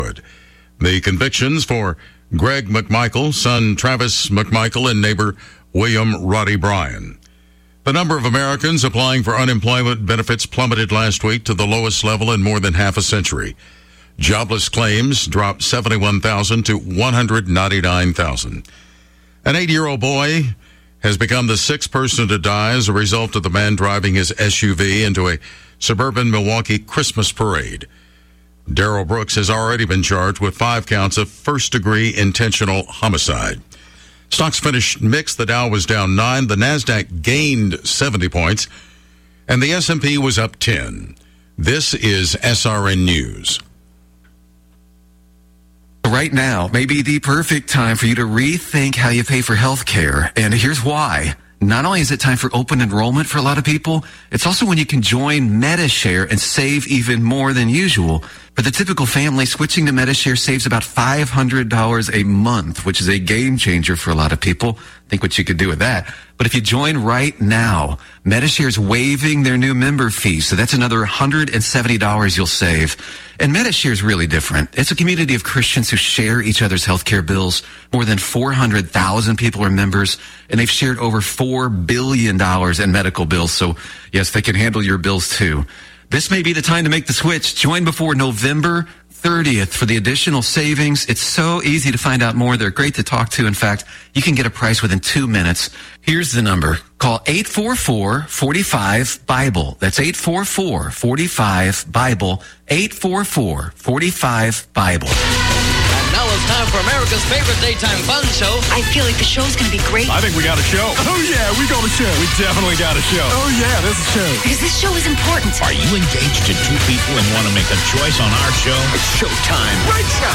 The convictions for Greg McMichael, son Travis McMichael, and neighbor William Roddy Bryan. The number of Americans applying for unemployment benefits plummeted last week to the lowest level in more than half a century. Jobless claims dropped 71,000 to 199,000. An 8-year-old boy has become the sixth person to die as a result of the man driving his SUV into a suburban Milwaukee Christmas parade. Darrell Brooks has already been charged with 5 counts of first-degree intentional homicide. Stocks finished mixed. The Dow was down 9. The Nasdaq gained 70 points, and the S&P was up 10. This is SRN News. Right now may be the perfect time for you to rethink how you pay for health care, and here's why. Not only is it time for open enrollment for a lot of people, it's also when you can join Medi-Share and save even more than usual. For the typical family, switching to Medi-Share saves about $500 a month, which is a game changer for a lot of people. Think what you could do with that. But if you join right now, Medi-Share is waiving their new member fee, so that's another $170 you'll save. And Medi-Share is really different. It's a community of Christians who share each other's healthcare bills. More than 400,000 people are members, and they've shared over $4 billion in medical bills. So, yes, they can handle your bills too. This may be the time to make the switch. Join before November 30th for the additional savings. It's so easy to find out more. They're great to talk to. In fact, you can get a price within 2 minutes. Here's the number. Call 844-45-BIBLE. That's 844-45-BIBLE. 844-45-BIBLE. Now it's time for America's favorite daytime fun show. I feel like the show's going to be great. I think we got a show. Oh, yeah, we got a show. We definitely got a show. Oh, yeah, there's a show. Because this show is important. Are you engaged to 2 people and want to make a choice on our show? It's showtime. Great show.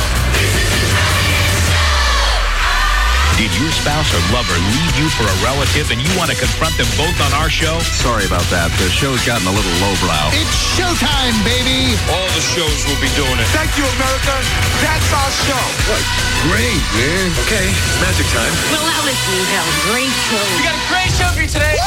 Did your spouse or lover leave you for a relative and you want to confront them both on our show? Sorry about that. The show's gotten a little lowbrow. It's showtime, baby. All the shows will be doing it. Thank you, America. That's our show. What? Great, man. Okay, it's magic time. Well, now listen, you have a great show. We got a great show for you today.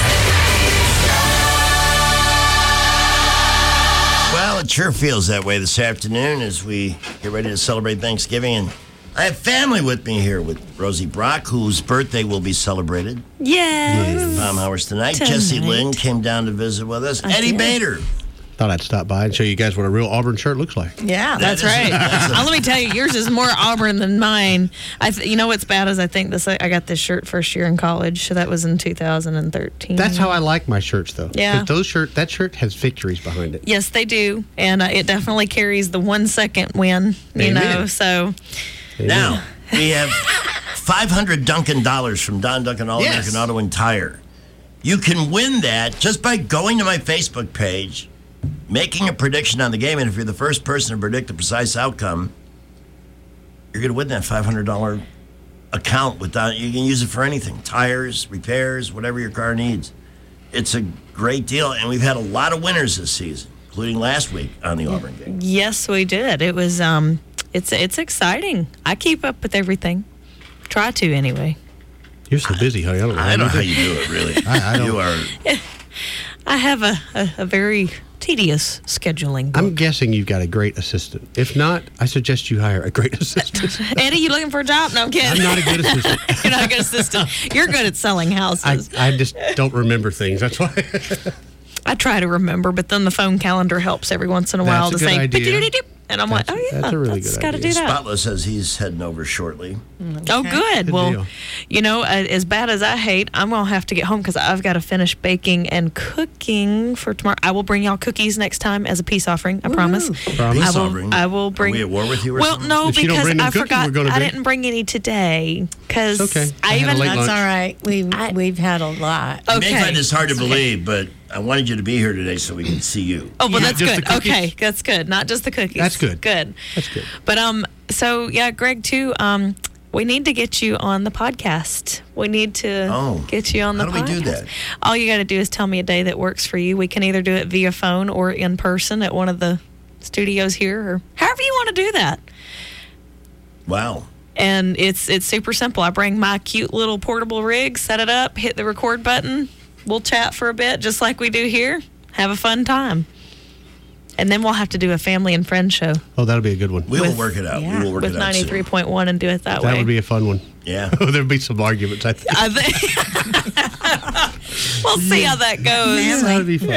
Well, it sure feels that way this afternoon as we get ready to celebrate Thanksgiving. And I have family with me here with Rosie Brock, whose birthday will be celebrated. Yes. Palm Hours tonight. Jesse Lynn came down to visit with us. Eddie Bader. Thought I'd stop by and show you guys what a real Auburn shirt looks like. Yeah, that's right. Let me tell you, yours is more Auburn than mine. You know what's bad is I think I got this shirt first year in college, so that was in 2013. That's how I like my shirts, though. Yeah. That shirt has victories behind it. Yes, they do, and it definitely carries the 1 second win. You know, so. Now, we have $500 Dunkin' dollars from Don Duncan All American Auto and Tire. You can win that just by going to my Facebook page, making a prediction on the game, and if you're the first person to predict the precise outcome, you're going to win that $500 account. You can use it for anything, tires, repairs, whatever your car needs. It's a great deal, and we've had a lot of winners this season, including last week on the Auburn game. Yes, we did. It was it's exciting. I keep up with everything. Try to, anyway. You're so busy, honey. I don't know how you do it, really. I don't. You are. I have a very tedious scheduling book. I'm guessing you've got a great assistant. If not, I suggest you hire a great assistant. Eddie, you looking for a job? No, I'm kidding. I'm not a good assistant. You're not a good assistant. You're good at selling houses. I just don't remember things. That's why. I try to remember, but then the phone calendar helps every once in a while to say, and I'm like, oh, yeah, that's a really good got to do that. Spotless says he's heading over shortly. Okay. Oh, good. Well, deal. You know, as bad as I hate, I'm going to have to get home because I've got to finish baking and cooking for tomorrow. I will bring y'all cookies next time as a peace offering. I promise. I will bring. Are we at war with you or something? No, If you don't because bring I them cookies, forgot. we're gonna I be- didn't bring any today because Okay. I I had a even. late lunch. That's all right. We've had a lot. You may Okay. find this hard to believe, but I wanted you to be here today so we can see you. Oh, well, that's just good. the cookies? Okay, that's good. Not just the cookies. That's good. Good. That's good. But so yeah, Greg too. We need to get you on the podcast. We need to get you on the podcast. How do we do that? All you got to do is tell me a day that works for you. We can either do it via phone or in person at one of the studios here, or however you want to do that. Wow. And it's super simple. I bring my cute little portable rig, set it up, hit the record button. We'll chat for a bit, just like we do here. Have a fun time. And then we'll have to do a family and friend show. Oh, that'll be a good one. We will work it out. Yeah. We will work With it out 93.1 and do it that way. That would be a fun one. Yeah. There'd be some arguments, I think. We'll see how that goes. That would be fun.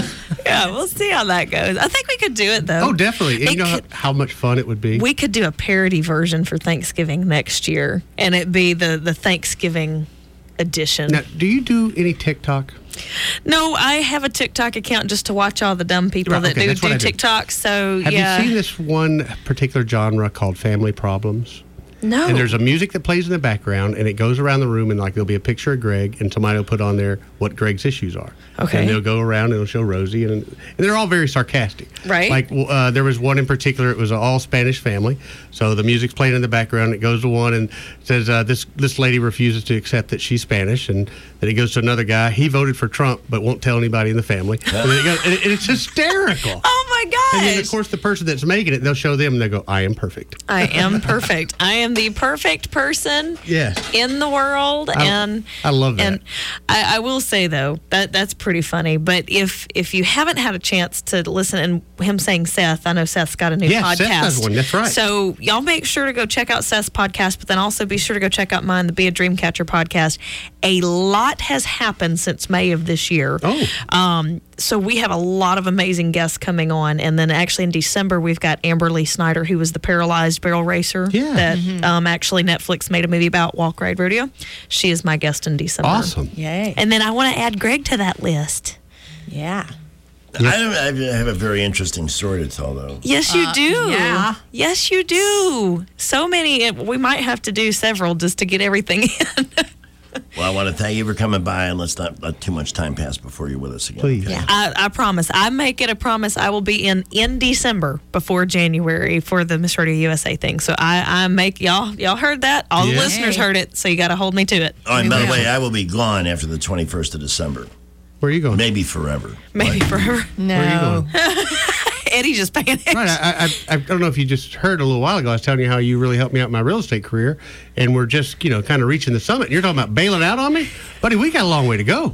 Yeah, we'll see how that goes. I think we could do it, though. Oh, definitely. And you know how much fun it would be? We could do a parody version for Thanksgiving next year, and it'd be the Thanksgiving edition. Now, do you do any TikTok? No, I have a TikTok account just to watch all the dumb people Right, that okay, do that's what I do. TikTok. So, Have yeah. you seen this one particular genre called Family Problems? No. And there's a music that plays in the background, and it goes around the room, and like there'll be a picture of Greg, and somebody will put on there what Greg's issues are. Okay. And they'll go around and it'll show Rosie, and they're all very sarcastic. Right. Like there was one in particular. It was an all Spanish family, so the music's playing in the background. It goes to one and says this lady refuses to accept that she's Spanish, and then it goes to another guy. He voted for Trump, but won't tell anybody in the family. And, then it goes, and it's hysterical. Oh my gosh! And then of course the person that's making it, they'll show them, and they go, "I am perfect." I am perfect. I am the perfect person Yes. in the world. I love that. And I will say, though, that's pretty funny. But if you haven't had a chance to listen, and him saying Seth, I know Seth's got a new podcast. Seth has one. That's right. So y'all make sure to go check out Seth's podcast, but then also be sure to go check out mine, the Be a Dreamcatcher podcast. A lot has happened since May of this year. Oh. So we have a lot of amazing guests coming on. And then actually in December, we've got Amber Lee Snyder, who was the paralyzed barrel racer that actually Netflix made a movie about, Walk Ride Rodeo. She is my guest in December. Awesome. Yay. And then I want to add Greg to that list. Yeah. I have a very interesting story to tell, though. Yes, you do. Yeah. Yes, you do. So many. We might have to do several just to get everything in. Well, I want to thank you for coming by, and let's not let too much time pass before you're with us again. Please. okay? Yeah. I promise. I make it a promise. I will be in December before January for the Miss Radio USA thing. So I make y'all heard that. All the Yeah. listeners heard it. So you got to hold me to it. Oh, and by the way, I will be gone after the 21st of December. Where are you going? Maybe forever. Maybe forever. No. Where are you going? Eddie just panicked. Right. I don't know if you just heard a little while ago, I was telling you how you really helped me out in my real estate career, and we're just, kind of reaching the summit. And you're talking about bailing out on me? Buddy, we got a long way to go.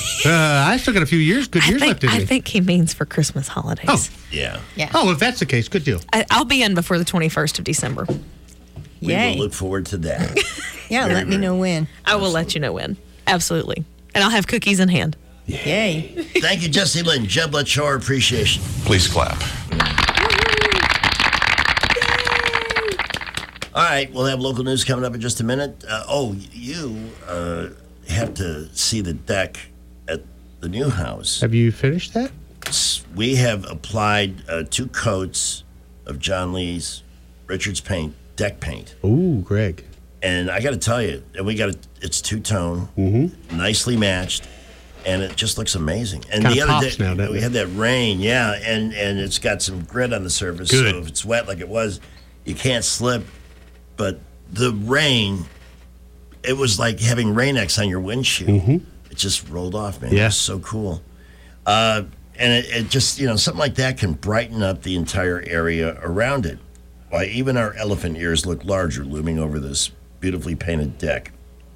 I still got a few good years left in me. I think he means for Christmas holidays. Oh. Yeah. Yeah. Oh, if that's the case, good deal. I'll be in before the 21st of December. We Yay. will look forward to that. Yeah, Very, let me very know when. I will let you know when. Absolutely. And I'll have cookies in hand. Yay. Thank you, Jesse Lynn. Jeb, let's show our appreciation. Please clap. All right, we'll have local news coming up in just a minute. You have to see the deck at the new house. Have you finished that? We have applied 2 coats of John Lee's Richards paint, deck paint. Ooh, Greg. And I got to tell you, it's two-tone, nicely matched, and it just looks amazing. And Kinda the other pops day, now, doesn't we it? had that rain, and it's got some grit on the surface. Good. So if it's wet like it was, you can't slip. But the rain, it was like having Rain-X on your windshield. It just rolled off, man. Yeah. It was so cool. And it just, something like that can brighten up the entire area around it. Why, even our elephant ears look larger looming over this beautifully painted deck.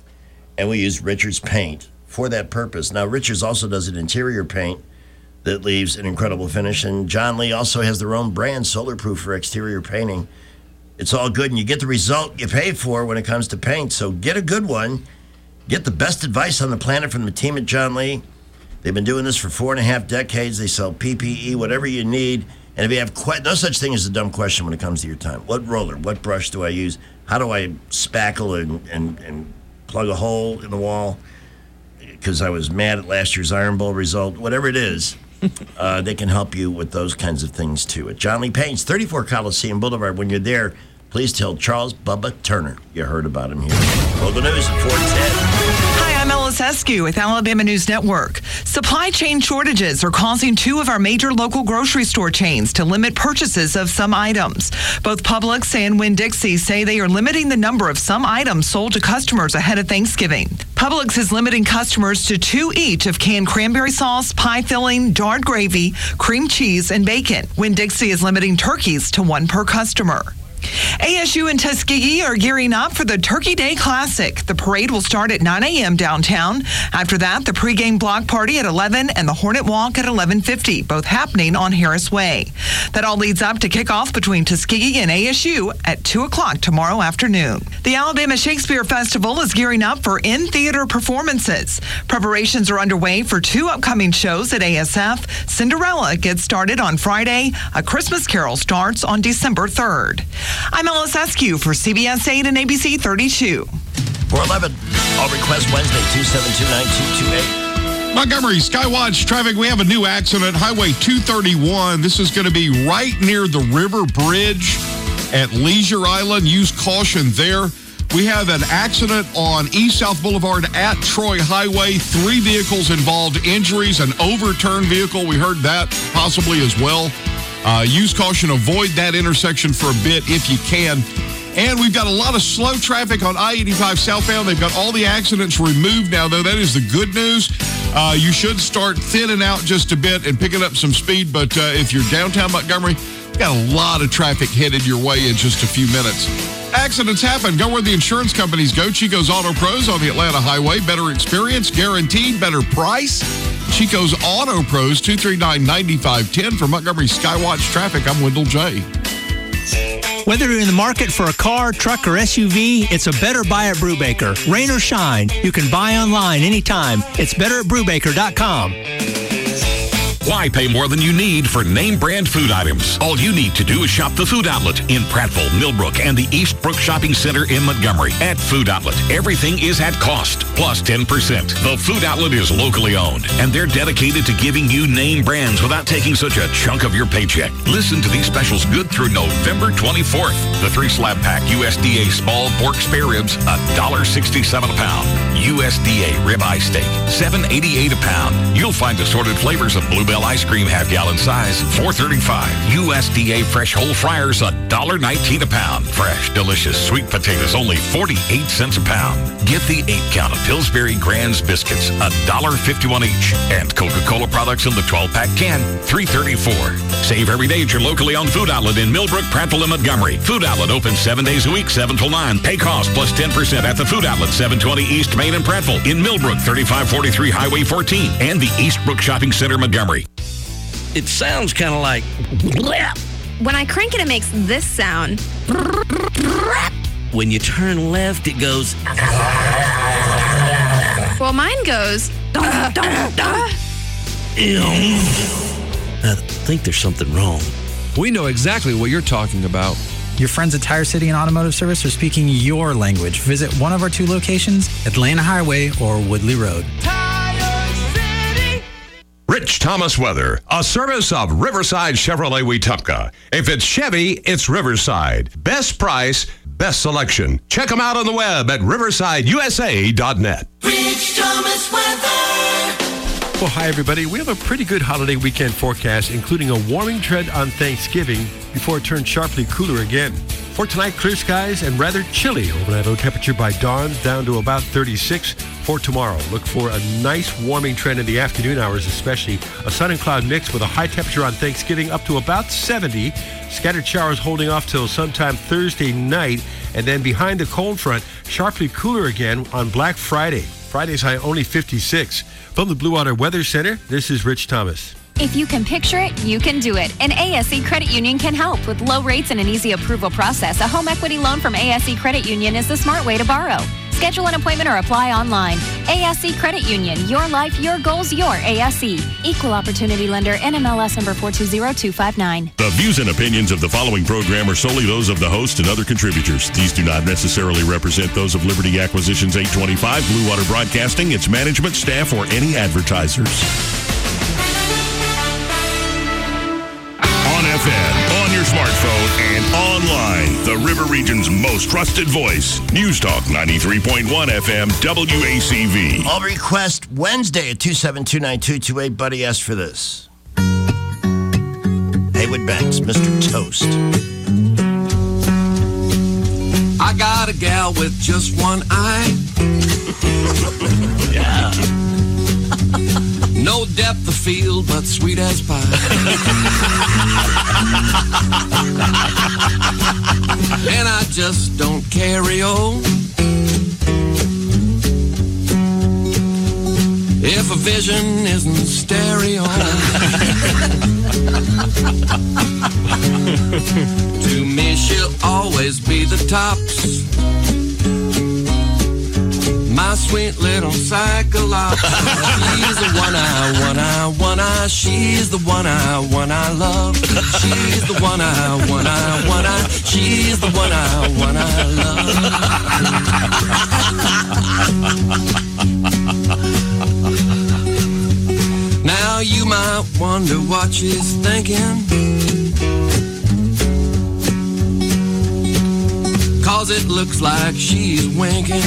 And we use Richards paint for that purpose. Now, Richards also does an interior paint that leaves an incredible finish. And John Lee also has their own brand, Solarproof, for exterior painting. It's all good, and you get the result you pay for when it comes to paint. So get a good one. Get the best advice on the planet from the team at John Lee. They've been doing this for 4.5 decades. They sell PPE, whatever you need. And if you have no such thing as a dumb question when it comes to your time. What roller? What brush do I use? How do I spackle and plug a hole in the wall? Because I was mad at last year's Iron Bowl result. Whatever it is, they can help you with those kinds of things, too. At John Lee Paints, 34 Coliseum Boulevard. When you're there, please tell Charles Bubba Turner you heard about him here. Local news at 410. Hi, I'm Ellis Eskew with Alabama News Network. Supply chain shortages are causing 2 of our major local grocery store chains to limit purchases of some items. Both Publix and Winn-Dixie say they are limiting the number of some items sold to customers ahead of Thanksgiving. Publix is limiting customers to 2 each of canned cranberry sauce, pie filling, jarred gravy, cream cheese, and bacon. Winn-Dixie is limiting turkeys to 1 per customer. ASU and Tuskegee are gearing up for the Turkey Day Classic. The parade will start at 9 a.m. downtown. After that, the pregame block party at 11 and the Hornet Walk at 11:50, both happening on Harris Way. That all leads up to kickoff between Tuskegee and ASU at 2 o'clock tomorrow afternoon. The Alabama Shakespeare Festival is gearing up for in-theater performances. Preparations are underway for 2 upcoming shows at ASF. Cinderella gets started on Friday. A Christmas Carol starts on December 3rd. I'm Ellis Eskew for CBS 8 and ABC 32. 411, all request Wednesday, 272-9228. Montgomery Skywatch traffic. We have a new accident, Highway 231. This is going to be right near the River Bridge at Leisure Island. Use caution there. We have an accident on East South Boulevard at Troy Highway. 3 vehicles involved, injuries, an overturned vehicle. We heard that possibly as well. Use caution, avoid that intersection for a bit if you can. And we've got a lot of slow traffic on I-85 southbound. They've got all the accidents removed now, though. That is the good news. You should start thinning out just a bit and picking up some speed. But if you're downtown Montgomery, we've got a lot of traffic headed your way in just a few minutes. Accidents happen. Go where the insurance companies go. Chico's Auto Pros on the Atlanta Highway. Better experience, guaranteed, better price. Chico's Auto Pros, 239-9510. For Montgomery Skywatch Traffic, I'm Wendell J. Whether you're in the market for a car, truck, or SUV, it's a Better Buy at Brubaker. Rain or shine, you can buy online anytime. It's better at Brubaker.com. Why pay more than you need for name brand food items? All you need to do is shop the Food Outlet in Prattville, Millbrook, and the Eastbrook Shopping Center in Montgomery. At Food Outlet, everything is at cost, plus 10%. The Food Outlet is locally owned, and they're dedicated to giving you name brands without taking such a chunk of your paycheck. Listen to these specials good through November 24th. The 3-slab pack USDA small pork spare ribs, $1.67 a pound. USDA ribeye steak, $7.88 a pound. You'll find assorted flavors of Bluebell ice cream half-gallon size, $4.35. USDA fresh whole fryers, $1.19 a pound. Fresh, delicious sweet potatoes, only 48 cents a pound. Get the 8-count of Pillsbury Grands biscuits, $1.51 each. And Coca-Cola products in the 12-pack can, $3.34. Save every day at your locally owned Food Outlet in Millbrook, Prattville, and Montgomery. Food Outlet open 7 days a week, 7 till 9. Pay cost plus 10% at the Food Outlet, 720 East Main and Prattville. In Millbrook, 3543 Highway 14. And the Eastbrook Shopping Center, Montgomery. It sounds kind of like... When I crank it, it makes this sound. When you turn left, it goes... Well, mine goes... I think there's something wrong. We know exactly what you're talking about. Your friends at Tire City and Automotive Service are speaking your language. Visit one of our 2 locations, Atlanta Highway or Woodley Road. Rich Thomas Weather, a service of Riverside Chevrolet Wetumpka. If it's Chevy, it's Riverside. Best price, best selection. Check them out on the web at riversideusa.net. Rich Thomas Weather. Well, hi, everybody. We have a pretty good holiday weekend forecast, including a warming trend on Thanksgiving before it turns sharply cooler again. For tonight, clear skies and rather chilly. Overnight low temperature by dawn down to about 36. For tomorrow, look for a nice warming trend in the afternoon hours, especially a sun and cloud mix with a high temperature on Thanksgiving up to about 70. Scattered showers holding off till sometime Thursday night. And then behind the cold front, sharply cooler again on Black Friday. Friday's high only 56. From the Blue Water Weather Center, this is Rich Thomas. If you can picture it, you can do it. And ASE Credit Union can help. With low rates and an easy approval process, a home equity loan from ASE Credit Union is the smart way to borrow. Schedule an appointment or apply online. ASE Credit Union. Your life, your goals, your ASE. Equal Opportunity Lender. NMLS number 420259. The views and opinions of the following program are solely those of the host and other contributors. These do not necessarily represent those of Liberty Acquisitions 825, Blue Water Broadcasting, its management, staff, or any advertisers. On FM, on your smartphone, and online. The River Region's most trusted voice. News Talk 93.1 FM WACV. All request Wednesday at 2729228. Buddy asked for this. Haywood Banks, Mr. Toast. I got a gal with just one eye. Yeah. No depth of field, but sweet as pie. And just don't carry on. If a vision isn't stereo, to me she'll always be the tops. My sweet little Cyclops. She's the one I, she's the one I love. She's the one I, she's the one I love. Now you might wonder what she's thinking, 'cause it looks like she's winking.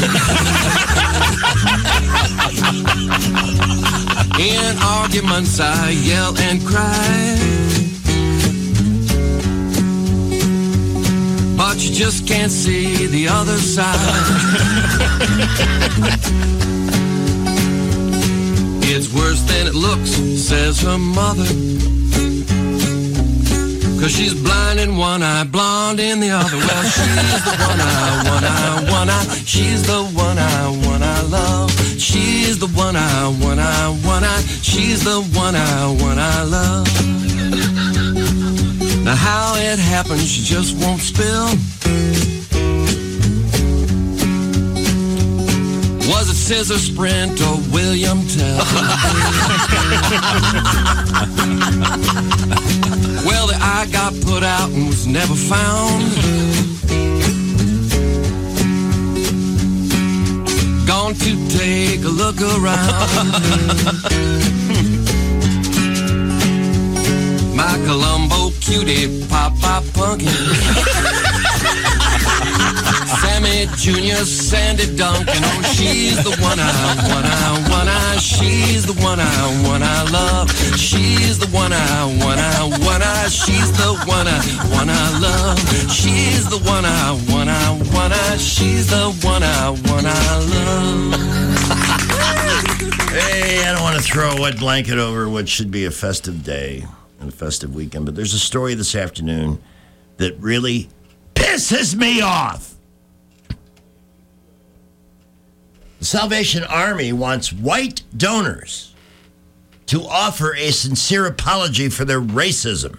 In arguments I yell and cry, but you just can't see the other side. It's worse than it looks, says her mother, 'cause she's blind in one eye, blonde in the other. Well, she's the one I, she's the one I love. She's the one I, she's the one I love. Now how it happens, she just won't spill. Was it Scissor Sprint or William Tell? Well, the eye got put out and was never found. Gone to take a look around. My Columbo cutie, Pop Punkin', Sammy Jr., Sandy Duncan. Oh, she's the one I, she's the one I love. She's the one I, she's the one I love. She's the one I, she's the one I love. Hey, I don't want to throw a wet blanket over what should be a festive day and a festive weekend, but there's a story this afternoon that really pisses me off. The Salvation Army wants white donors to offer a sincere apology for their racism.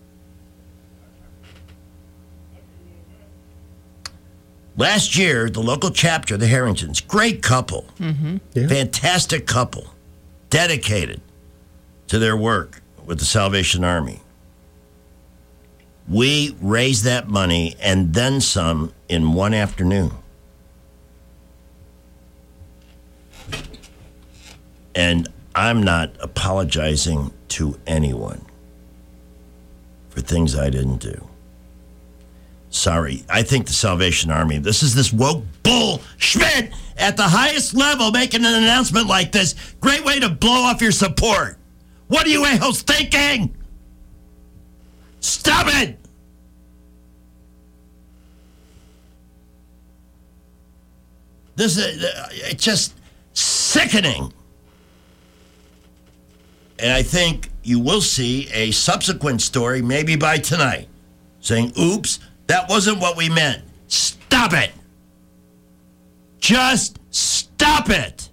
Last year, the local chapter, the Harringtons, great couple, fantastic couple, dedicated to their work with the Salvation Army. We raised that money and then some in one afternoon. And I'm not apologizing to anyone for things I didn't do. Sorry. I think the Salvation Army, this is this woke bullshit at the highest level making an announcement like this. Great way to blow off your support. What are you a-holes thinking? Stop it! This is it's just sickening. And I think you will see a subsequent story, maybe by tonight, saying, oops, that wasn't what we meant. Stop it. Just stop it.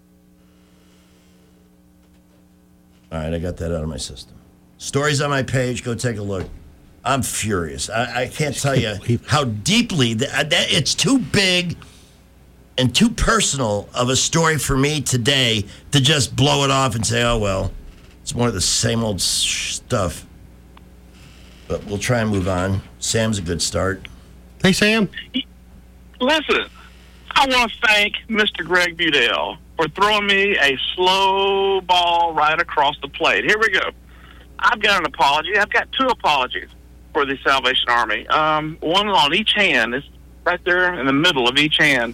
All right, I got that out of my system. Stories on my page, go take a look. I'm furious. I can't tell you how deeply, it's too big and too personal of a story for me today to just blow it off and say, oh, well, it's more of the same old stuff. But we'll try and move on. Sam's a good start. Hey, Sam. Listen, I want to thank Mr. Greg Budell for throwing me a slow ball right across the plate. Here we go. I've got an apology. I've got two apologies for the Salvation Army. One on each hand. It's right there in the middle of each hand.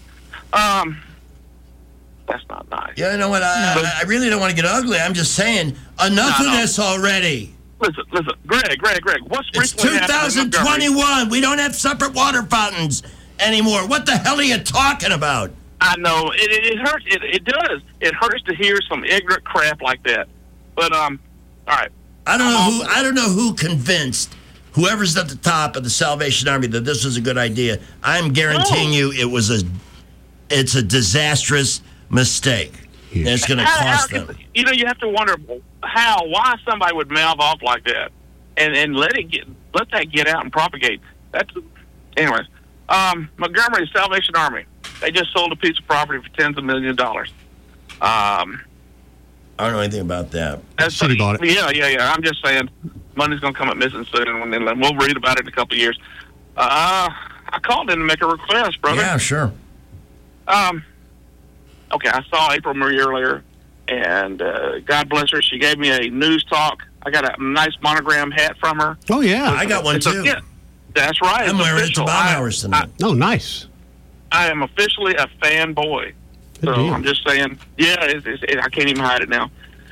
That's not nice. Yeah, you know what? I really don't want to get ugly. I'm just saying, enough of this already. Listen, Greg, what's It's 2021. We don't have separate water fountains anymore. What the hell are you talking about? I know. It hurts. It does. It hurts to hear some ignorant crap like that. But, all right. I don't know who convinced whoever's at the top of the Salvation Army that this was a good idea. I'm guaranteeing you it's a disastrous mistake. And it's going to cost them. You know, you have to wonder why somebody would mouth off like that and let that get out and propagate. Anyways. Montgomery Salvation Army. They just sold a piece of property for tens of millions of dollars. I don't know anything about that. City bought it. Yeah. I'm just saying, money's going to come up missing soon, and we'll read about it in a couple of years. I called in to make a request, brother. Yeah, sure. Okay, I saw April Marie earlier, and God bless her. She gave me a news talk. I got a nice monogram hat from her. Oh, yeah. I got one, too. Yeah, that's right. I'm wearing it to Bob Hours tonight. Oh, nice. I am officially a fanboy. So I'm just saying, I can't even hide it now.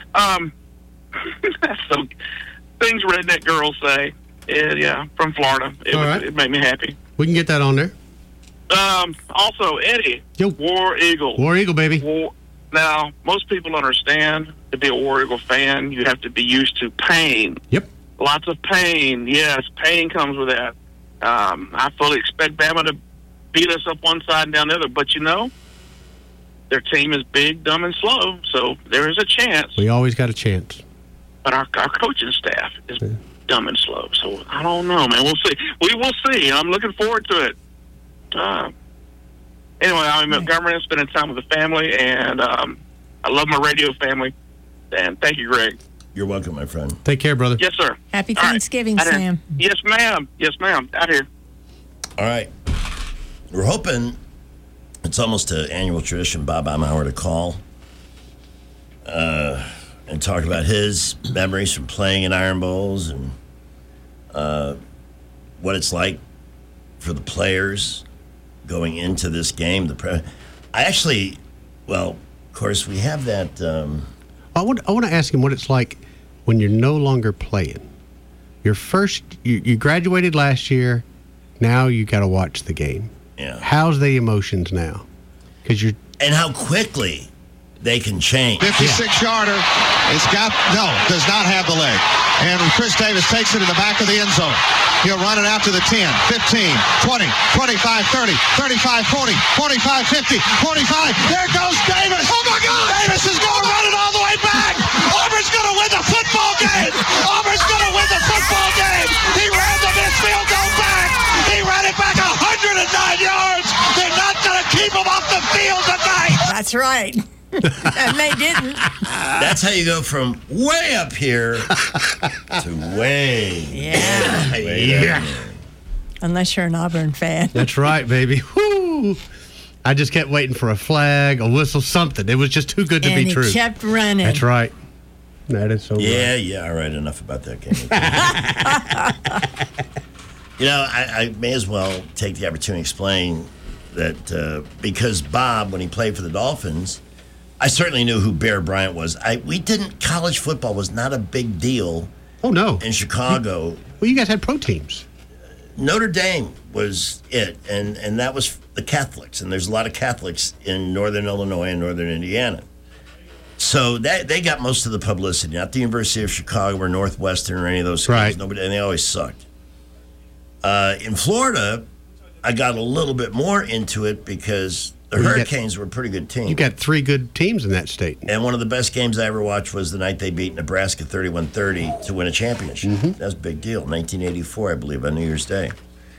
Some things redneck girls say, from Florida. It made me happy. We can get that on there. Also, Eddie, War Eagle. War Eagle, baby. Now, most people understand to be a War Eagle fan, you have to be used to pain. Yep. Lots of pain. Yes, pain comes with that. I fully expect Bama to beat us up one side and down the other, but their team is big, dumb, and slow, so there is a chance. We always got a chance. But our coaching staff is dumb and slow, so I don't know, man. We'll see. We will see. I'm looking forward to it. Anyway, I'm in Montgomery, spending time with the family, and I love my radio family. And thank you, Greg. You're welcome, my friend. Take care, brother. Yes, sir. Happy Thanksgiving, Sam. Yes, ma'am. Yes, ma'am. Out here. All right. We're hoping it's almost an annual tradition, Bob Baumhauer, to call and talk about his memories from playing in Iron Bowls and what it's like for the players going into this game. Of course, we have that. I want to ask him what it's like when you're no longer playing. You graduated last year. Now you got to watch the game. Yeah. How's the emotions now? And how quickly they can change. 56-yarder. Does not have the leg. And Chris Davis takes it in the back of the end zone. He'll run it out to the 10, 15, 20, 25, 30, 35, 40, 45, 50, 45. There goes Davis. Oh, my God. Davis is going to run it all the way back. Auburn's going to win the football game. Auburn's going to win the football game. He ran the missed field goal back. He ran it back 109 yards. They're not going to keep him off the field tonight. That's right. And they didn't. That's how you go from way up here to way. Yeah. Unless you're an Auburn fan. That's right, baby. Woo! I just kept waiting for a flag, a whistle, something. It was just too good to be true. And he kept running. That's right. That is so right. Yeah. All right, enough about that game. I may as well take the opportunity to explain that because Bob, when he played for the Dolphins, I certainly knew who Bear Bryant was. College football was not a big deal. Oh, no. In Chicago. Well, you guys had pro teams. Notre Dame was it, and that was the Catholics. And there's a lot of Catholics in northern Illinois and northern Indiana. So they got most of the publicity. Not the University of Chicago or Northwestern or any of those schools. Right. And they always sucked. In Florida, I got a little bit more into it because the Hurricanes were a pretty good team. You got 3 good teams in that state. And one of the best games I ever watched was the night they beat Nebraska 31-30 to win a championship. Mm-hmm. That was a big deal. 1984, I believe, on New Year's Day.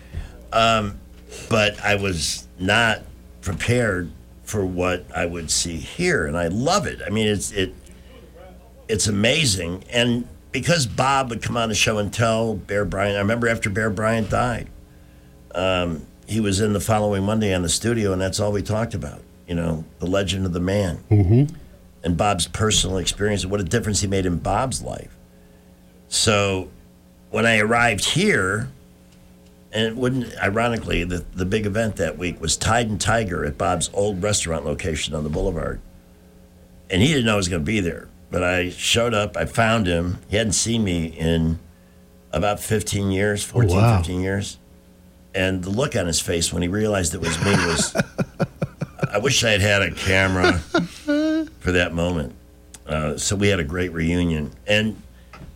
But I was not prepared for what I would see here, and I love it. I mean, it's amazing. And because Bob would come on the show and tell Bear Bryant, I remember after Bear Bryant died, he was in the following Monday on the studio, and that's all we talked about. The legend of the man. Mm-hmm. And Bob's personal experience, and what a difference he made in Bob's life. So when I arrived here, and ironically, the big event that week was Tide and Tiger at Bob's old restaurant location on the boulevard. And he didn't know I was going to be there. But I showed up, I found him. He hadn't seen me in about 15 years, 15 years. And the look on his face when he realized it was me was, I wish I had a camera for that moment. So we had a great reunion. And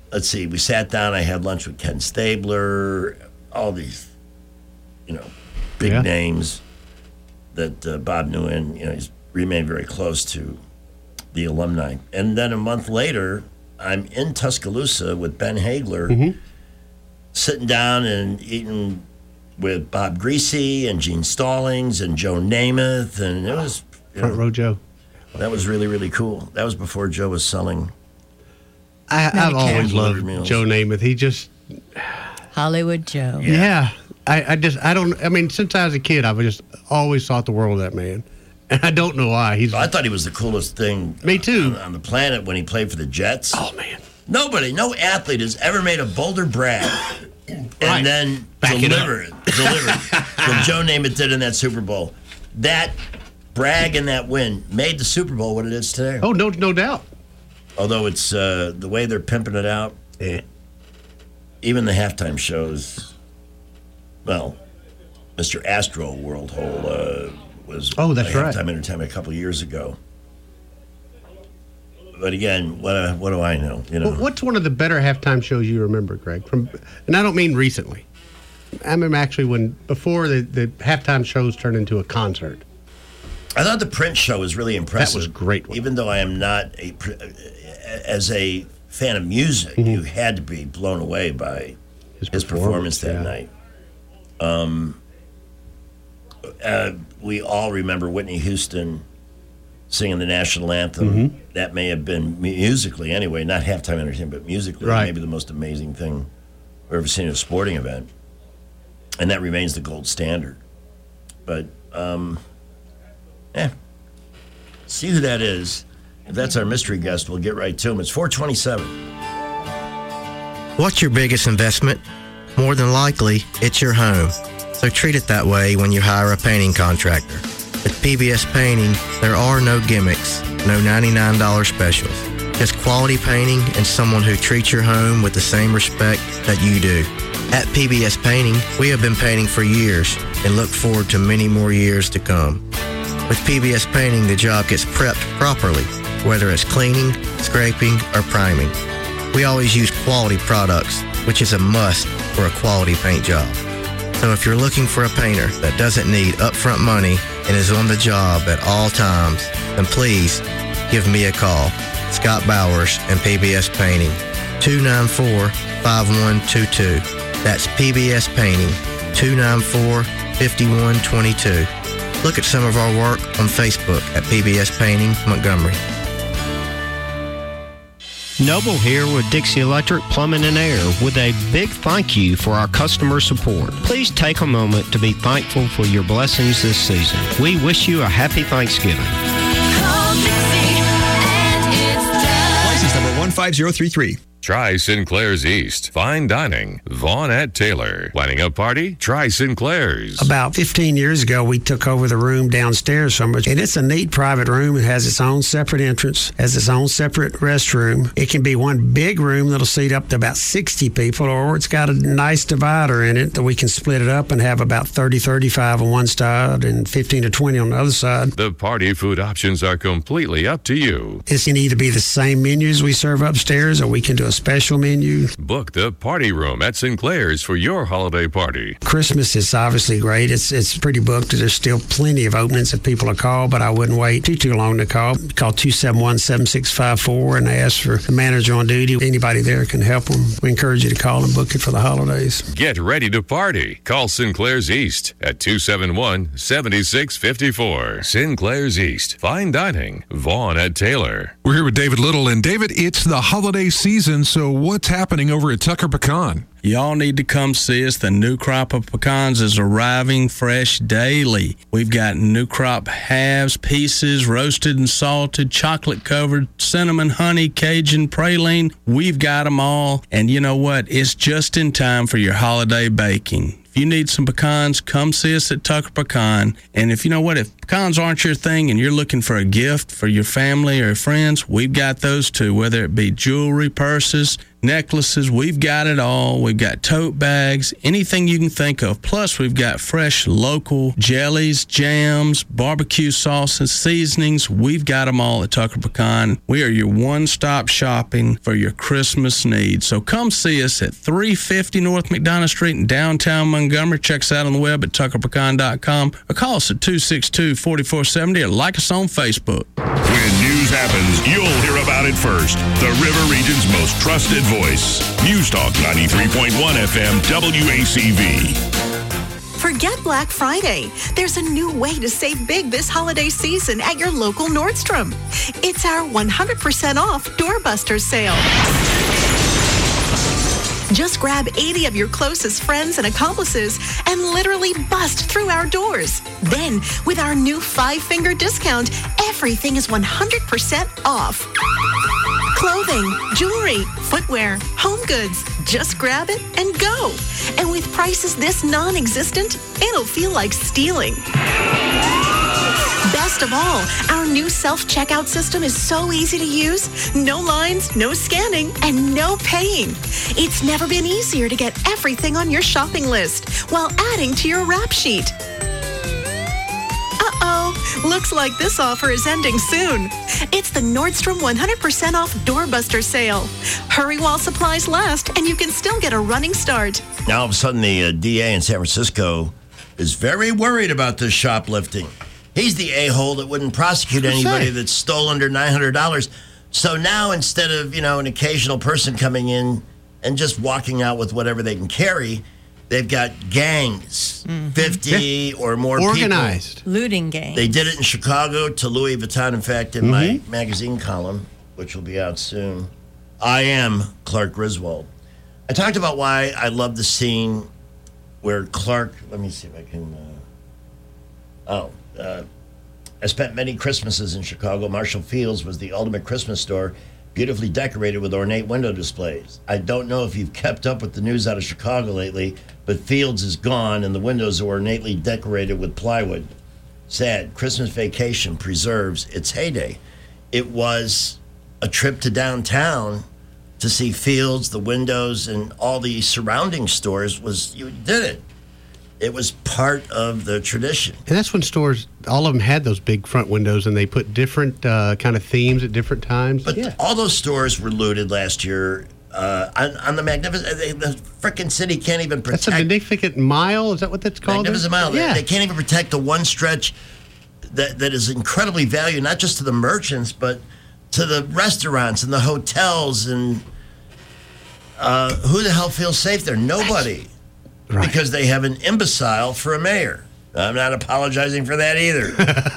let's see, we sat down. I had lunch with Ken Stabler, all these, big names that Bob knew, and he's remained very close to the alumni. And then a month later, I'm in Tuscaloosa with Ben Hagler, sitting down and eating with Bob Greasy and Gene Stallings and Joe Namath, and it was Front Row Joe. That was really, really cool. That was before Joe was selling. I've always loved Joe Namath. He just Hollywood Joe. Yeah. Since I was a kid, I've just always thought the world of that man. And I don't know why. I thought he was the coolest thing Me too. On the planet when he played for the Jets. Oh, man. No athlete has ever made a bolder brag and then delivered what Joe Namath did in that Super Bowl. That brag and that win made the Super Bowl what it is today. Oh, no doubt. Although it's the way they're pimping it out, even the halftime shows, well, Mr. Astro World Hole was that's right. halftime entertainment a couple of years ago. But again, what do I know? What's one of the better halftime shows you remember, Greg? And I don't mean recently. I remember actually before the halftime shows turned into a concert. I thought the Prince show was really impressive. That was a great one. Even though I am not as a fan of music, you had to be blown away by his performance that night. We all remember Whitney Houston singing the national anthem. That may have been musically, anyway, not halftime entertainment, but musically, maybe the most amazing thing we've ever seen at a sporting event. And that remains the gold standard. But, see who that is. If that's our mystery guest, we'll get right to him. It's 427. What's your biggest investment? More than likely, it's your home. So treat it that way when you hire a painting contractor. At PBS Painting, there are no gimmicks, no $99 specials. Just quality painting and someone who treats your home with the same respect that you do. At PBS Painting, we have been painting for years and look forward to many more years to come. With PBS Painting, the job gets prepped properly, whether it's cleaning, scraping, or priming. We always use quality products, which is a must for a quality paint job. So if you're looking for a painter that doesn't need upfront money and is on the job at all times, then please give me a call. Scott Bowers and PBS Painting, 294-5122. That's PBS Painting, 294-5122. Look at some of our work on Facebook at PBS Painting Montgomery. Noble here with Dixie Electric Plumbing and Air with a big thank you for our customer support. Please take a moment to be thankful for your blessings this season. We wish you a happy Thanksgiving. License number 15033. Try Sinclair's East. Fine dining. Vaughn at Taylor. Planning a party? Try Sinclair's. About 15 years ago, we took over the room downstairs from it, and it's a neat private room. It has its own separate entrance, has its own separate restroom. It can be one big room that'll seat up to about 60 people, or it's got a nice divider in it that we can split it up and have about 30, 35 on one side and 15 to 20 on the other side. The party food options are completely up to you. It can either be the same menus we serve upstairs, or we can do a special menu. Book the party room at Sinclair's for your holiday party. Christmas is obviously great. It's pretty booked. There's still plenty of openings if people are called, but I wouldn't wait too long to call. Call 271-7654 and ask for the manager on duty. Anybody there can help them. We encourage you to call and book it for the holidays. Get ready to party. Call Sinclair's East at 271-7654. Sinclair's East. Fine dining. Vaughn at Taylor. We're here with David Little. And David, it's the holiday season, so what's happening over at Tucker Pecan? Y'all need to come see us. The new crop of pecans is arriving fresh daily. We've got new crop halves, pieces, roasted and salted, chocolate covered, cinnamon, honey, Cajun, praline. We've got them all. And you know what? It's just in time for your holiday baking. If you need some pecans, come see us at Tucker Pecan. And if pecans aren't your thing and you're looking for a gift for your family or friends, we've got those too, whether it be jewelry, purses, necklaces. We've got it all. We've got tote bags, anything you can think of. Plus, we've got fresh local jellies, jams, barbecue sauces, seasonings. We've got them all at Tucker Pecan. We are your one-stop shopping for your Christmas needs. So come see us at 350 North McDonough Street in downtown Montgomery. Check us out on the web at tuckerpecan.com or call us at 262-4470 or like us on Facebook. When news happens, you'll hear about it first. The River Region's most trusted voice. News Talk 93.1 FM WACV. Forget Black Friday. There's a new way to save big this holiday season at your local Nordstrom. It's our 100% off Doorbuster sale. Just grab 80 of your closest friends and accomplices and literally bust through our doors. Then, with our new 5-finger discount, everything is 100% off. Clothing, jewelry, footwear, home goods. Just grab it and go. And with prices this non-existent, it'll feel like stealing. Best of all, our new self-checkout system is so easy to use. No lines, no scanning, and no paying. It's never been easier to get everything on your shopping list while adding to your rap sheet. Uh-oh, looks like this offer is ending soon. It's the Nordstrom 100% off Doorbuster sale. Hurry while supplies last, and you can still get a running start. Now, all of a sudden, the DA in San Francisco is very worried about this shoplifting. He's the a-hole that wouldn't prosecute anybody that stole under $900. So now, instead of, an occasional person coming in and just walking out with whatever they can carry, they've got gangs, 50 or more organized people. Looting gangs. They did it in Chicago to Louis Vuitton. In fact, in my magazine column, which will be out soon, I am Clark Griswold. I talked about why I love the scene where Clark, let me see if I can, I spent many Christmases in Chicago. Marshall Fields was the ultimate Christmas store, beautifully decorated with ornate window displays. I don't know if you've kept up with the news out of Chicago lately, but Fields is gone and the windows are ornately decorated with plywood. Sad. Christmas Vacation preserves its heyday. It was a trip to downtown to see Fields, the windows, and all the surrounding stores. You did it. It was part of the tradition. And that's when stores, all of them had those big front windows, and they put different kind of themes at different times. But all those stores were looted last year on the Magnificent. The frickin' city can't even protect. That's a Magnificent Mile? Is that what that's called? Magnificent Mile. Yeah. They can't even protect the one stretch that is incredibly valued, not just to the merchants, but to the restaurants and the hotels. And who the hell feels safe there? Nobody. Right. Because they have an imbecile for a mayor. I'm not apologizing for that either.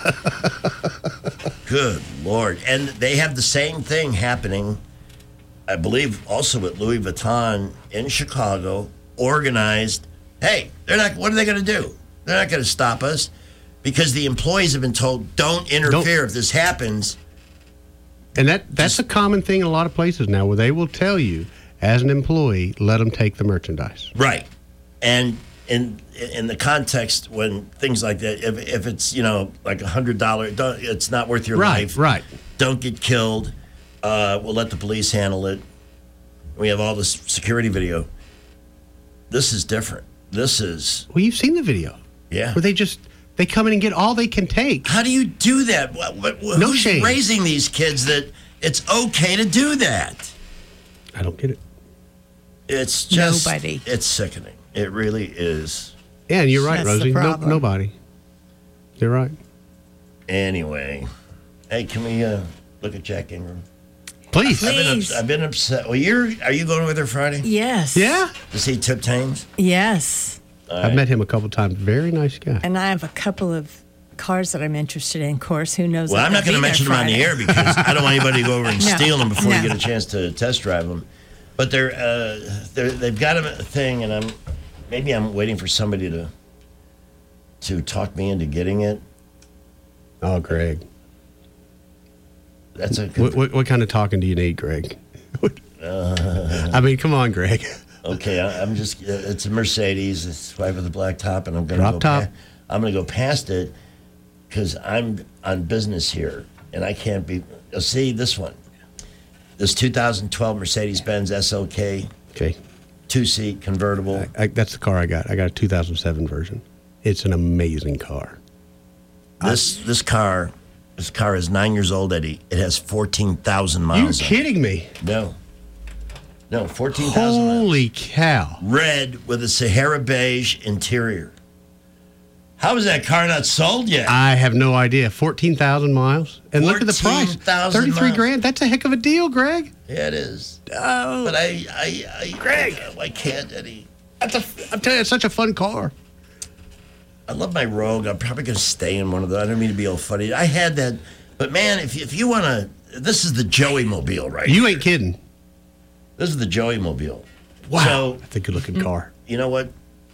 Good Lord. And they have the same thing happening, I believe, also at Louis Vuitton in Chicago, organized. Hey, what are they going to do? They're not going to stop us because the employees have been told, don't interfere if this happens. And that's a common thing in a lot of places now where they will tell you, as an employee, let them take the merchandise. Right. And in the context when things like that, if it's like $100, it's not worth your life. Right. Don't get killed. We'll let the police handle it. We have all this security video. This is different. This is. Well, you've seen the video. Yeah. Where they come in and get all they can take. How do you do that? No shame. Who's raising these kids that it's okay to do that? I don't get it. It's just nobody. It's sickening. It really is. Yeah, and you're right, That's Rosie. the problem. Nobody. You're right. Anyway, hey, can we look at Jack Ingram? Please. I've been upset. Well, are you going with her Friday? Yes. Yeah? To see Tip Tames? Yes. I've met him a couple times. Very nice guy. And I have a couple of cars that I'm interested in, of course. Who knows? Well, I'm not going to mention them on the air because I don't want anybody to go over and steal them before you get a chance to test drive them. But they've got a thing, and I'm waiting for somebody to talk me into getting it. Oh, Greg. That's a good what kind of talking do you need, Greg? I mean, come on, Greg. Okay, I'm just. It's a Mercedes. It's white with a black top, and I'm going to go. Top. I'm going to go past it because I'm on business here, and I can't be. See this one. This 2012 Mercedes-Benz SLK. Okay. 2-seat convertible. That's the car I got. I got a 2007 version. It's an amazing car. This car is 9 years old, Eddie. It has 14,000 miles. You kidding me? No, 14,000 miles. Holy cow. Red with a Sahara beige interior. How is that car not sold yet? I have no idea. 14,000 miles. And look at the price. 33 grand. That's a heck of a deal, Greg. Yeah, it is. Oh. But Greg, I can't, Eddie. I'm telling you, it's such a fun car. I love my Rogue. I'm probably going to stay in one of those. I don't mean to be all funny. I had that. But, man, if you want to, this is the Joey Mobile, right? You ain't kidding. This is the Joey Mobile. Wow. So, that's a good-looking car. You know what?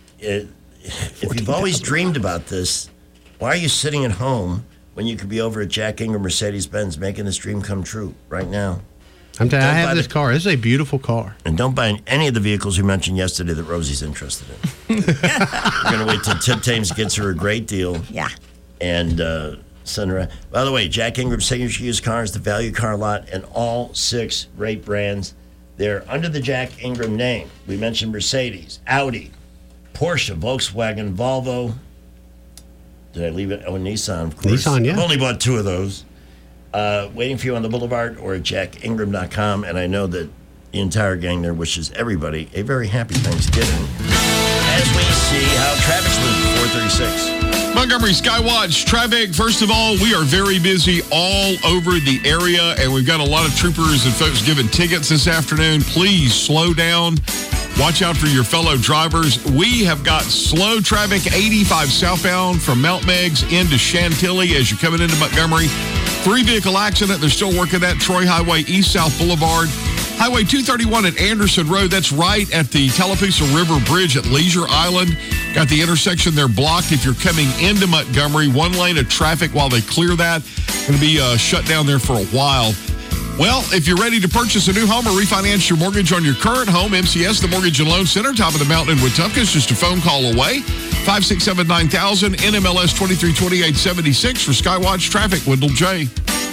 If you've always dreamed about this, why are you sitting at home when you could be over at Jack Ingram Mercedes-Benz making this dream come true right now? I'm telling you, I have this car. This is a beautiful car. And don't buy any of the vehicles you mentioned yesterday that Rosie's interested in. We're going to wait till Tip Thames gets her a great deal. Yeah. And send her. By the way, Jack Ingram Signature Used Cars, the Value Car Lot, and all 6 great brands. They're under the Jack Ingram name. We mentioned Mercedes, Audi, Porsche, Volkswagen, Volvo. Did I leave it? Oh, Nissan, of course. Nissan, yeah. I've only bought 2 of those. Waiting for you on the Boulevard or at jackingram.com. And I know that the entire gang there wishes everybody a very happy Thanksgiving. As we see how traffic's moving, 436. Montgomery Skywatch traffic. First of all, we are very busy all over the area, and we've got a lot of troopers and folks giving tickets this afternoon. Please slow down. Watch out for your fellow drivers. We have got slow traffic, 85 southbound from Mount Meigs into Chantilly as you're coming into Montgomery. 3-vehicle accident. They're still working that. Troy Highway, East-South Boulevard. Highway 231 at Anderson Road. That's right at the Tallapoosa River Bridge at Leisure Island. Got the intersection there blocked. If you're coming into Montgomery, 1 lane of traffic while they clear that. Going to be shut down there for a while. Well, if you're ready to purchase a new home or refinance your mortgage on your current home, MCS, the Mortgage and Loan Center, top of the mountain in Wetumpka, is just a phone call away. 567-9000, NMLS 232876 for Skywatch Traffic, Wendell J.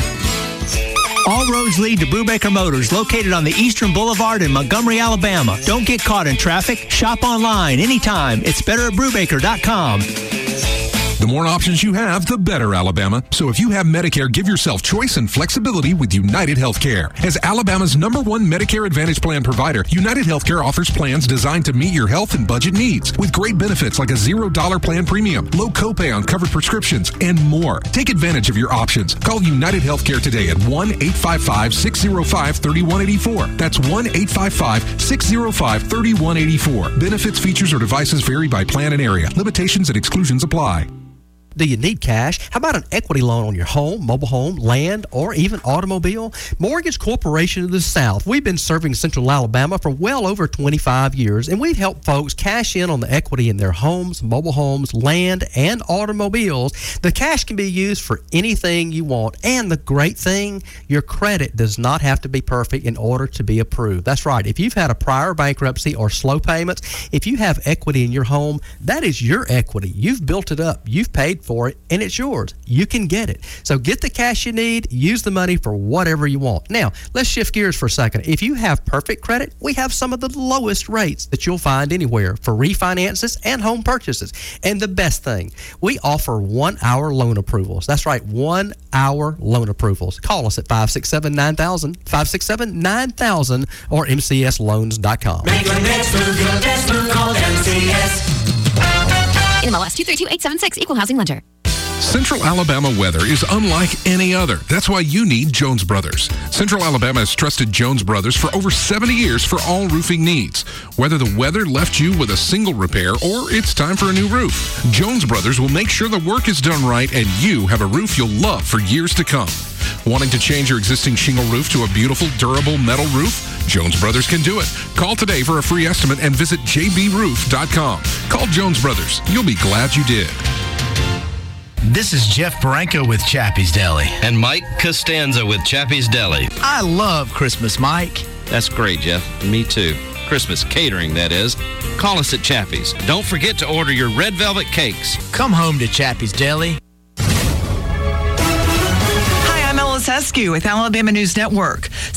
All roads lead to Brubaker Motors, located on the Eastern Boulevard in Montgomery, Alabama. Don't get caught in traffic. Shop online anytime. It's better at Brubaker.com. The more options you have, the better, Alabama. So if you have Medicare, give yourself choice and flexibility with United Healthcare. As Alabama's #1 Medicare Advantage plan provider, United Healthcare offers plans designed to meet your health and budget needs with great benefits like a $0 plan premium, low copay on covered prescriptions, and more. Take advantage of your options. Call United Healthcare today at 1-855-605-3184. That's 1-855-605-3184. Benefits, features, or devices vary by plan and area. Limitations and exclusions apply. Do you need cash? How about an equity loan on your home, mobile home, land, or even automobile? Mortgage Corporation of the South. We've been serving Central Alabama for well over 25 years, and we've helped folks cash in on the equity in their homes, mobile homes, land, and automobiles. The cash can be used for anything you want, and the great thing, your credit does not have to be perfect in order to be approved. That's right. If you've had a prior bankruptcy or slow payments, if you have equity in your home, that is your equity. You've built it up. You've paid for it, and it's yours. You can get it. So get the cash you need, use the money for whatever you want. Now, let's shift gears for a second. If you have perfect credit, we have some of the lowest rates that you'll find anywhere for refinances and home purchases. And the best thing, we offer 1-hour loan approvals. That's right, 1-hour loan approvals. Call us at 567-9000, 567-9000, or mcsloans.com. Make your next move your best move. Call MCS. NMLS 232876, Equal Housing Lender. Central Alabama weather is unlike any other. That's why you need Jones Brothers. Central Alabama has trusted Jones Brothers for over 70 years for all roofing needs. Whether the weather left you with a single repair or it's time for a new roof, Jones Brothers will make sure the work is done right and you have a roof you'll love for years to come. Wanting to change your existing shingle roof to a beautiful, durable metal roof? Jones Brothers can do it. Call today for a free estimate and visit jbroof.com. Call Jones Brothers. You'll be glad you did. This is Jeff Branco with Chappie's Deli. And Mike Costanza with Chappie's Deli. I love Christmas, Mike. That's great, Jeff. Me too. Christmas catering, that is. Call us at Chappie's. Don't forget to order your red velvet cakes. Come home to Chappie's Deli. Eskew with Alabama News Network.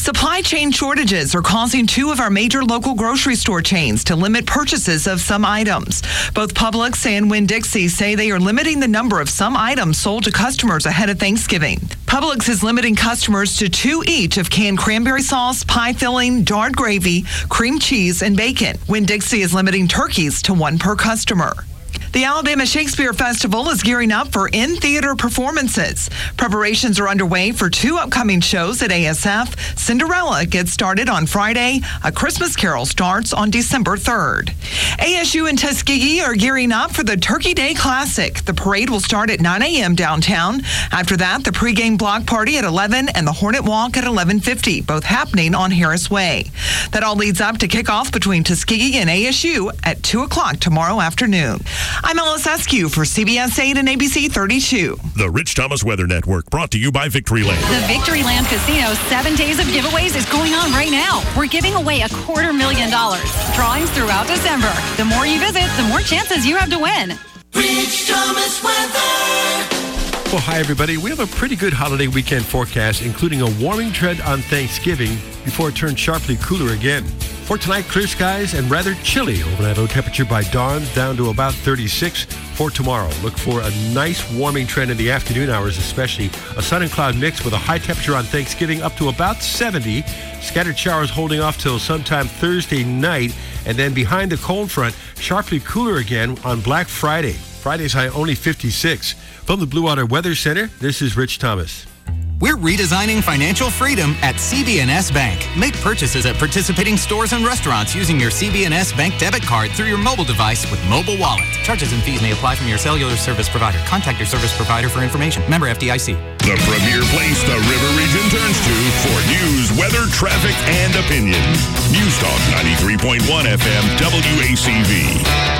Supply chain shortages are causing 2 of our major local grocery store chains to limit purchases of some items. Both Publix and Winn-Dixie say they are limiting the number of some items sold to customers ahead of Thanksgiving. Publix is limiting customers to 2 each of canned cranberry sauce, pie filling, jarred gravy, cream cheese, and bacon. Winn-Dixie is limiting turkeys to 1 per customer. The Alabama Shakespeare Festival is gearing up for in-theater performances. Preparations are underway for 2 upcoming shows at ASF. Cinderella gets started on Friday. A Christmas Carol starts on December 3rd. ASU and Tuskegee are gearing up for the Turkey Day Classic. The parade will start at 9 a.m. downtown. After that, the pregame block party at 11 and the Hornet Walk at 11:50, both happening on Harris Way. That all leads up to kickoff between Tuskegee and ASU at 2 o'clock tomorrow afternoon. I'm Ellis Eskew for CBS 8 and ABC 32. The Rich Thomas Weather Network, brought to you by Victoryland. The Victoryland Casino 7 days of giveaways is going on right now. We're giving away $250,000. Drawings throughout December. The more you visit, the more chances you have to win. Rich Thomas Weather. Well, hi, everybody. We have a pretty good holiday weekend forecast, including a warming trend on Thanksgiving before it turns sharply cooler again. For tonight, clear skies and rather chilly. Overnight low temperature by dawn down to about 36. For tomorrow, look for a nice warming trend in the afternoon hours, especially a sun and cloud mix with a high temperature on Thanksgiving up to about 70. Scattered showers holding off till sometime Thursday night. And then behind the cold front, sharply cooler again on Black Friday. Friday's high only 56. From the Blue Water Weather Center, this is Rich Thomas. We're redesigning financial freedom at CB&S Bank. Make purchases at participating stores and restaurants using your CB&S Bank debit card through your mobile device with Mobile Wallet. Charges and fees may apply from your cellular service provider. Contact your service provider for information. Member FDIC. The premier place the River Region turns to for news, weather, traffic, and opinion. News Talk 93.1 FM WACV.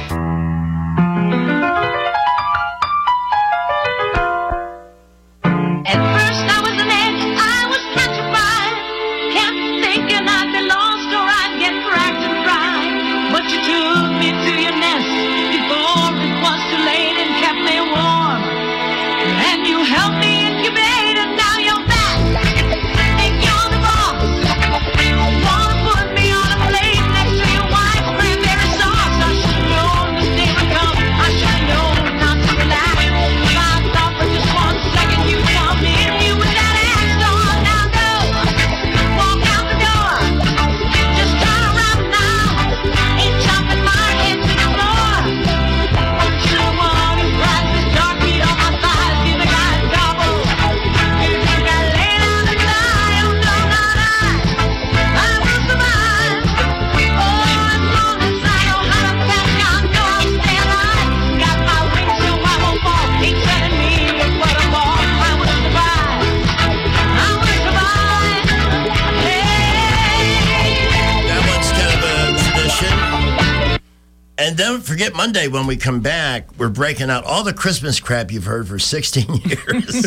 And don't forget Monday when we come back, we're breaking out all the Christmas crap you've heard for 16 years.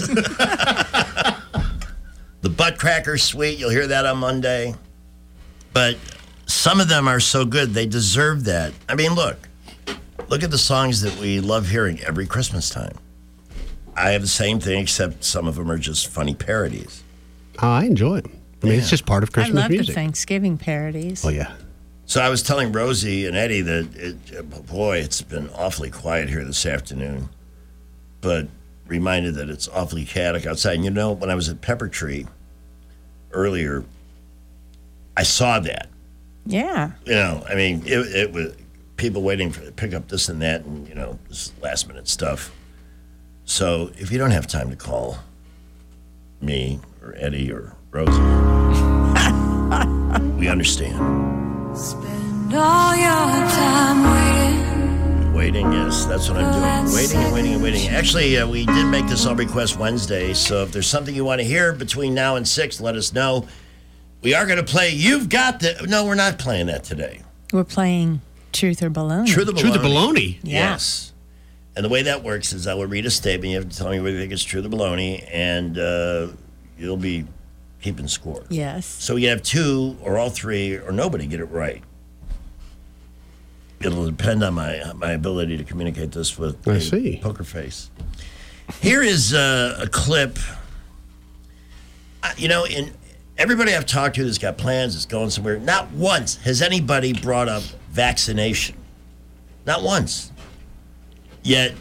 The Butt Cracker Suite, you'll hear that on Monday. But some of them are so good, they deserve that. I mean, look at the songs that we love hearing every Christmas time. I have the same thing, except some of them are just funny parodies. Oh, I enjoy them. I mean, it's just part of Christmas music. I love the Thanksgiving parodies. Oh, yeah. So I was telling Rosie and Eddie that, it's been awfully quiet here this afternoon, but reminded that it's awfully chaotic outside. And you know, when I was at Pepper Tree earlier, I saw that. Yeah. You know, I mean, it was people waiting to pick up this and that and, this last minute stuff. So if you don't have time to call me or Eddie or Rosie, we understand. Spend all your time waiting. Yes, that's what I'm doing. Waiting. Actually, we did make this All Request Wednesday, so if there's something you want to hear between now and 6, let us know. We are going to play You've Got the... No, we're not playing that today. We're playing Truth or Baloney. Truth or Baloney? Yeah. Yes. And the way that works is I will read a statement. You have to tell me whether you think it's truth or baloney, and you'll be keeping score. Yes. So you have 2 or all 3 or nobody get it right. It'll depend on my ability to communicate this with poker face. Here is a clip. everybody I've talked to that's got plans, that's going somewhere, not once has anybody brought up vaccination. Not once. Yet,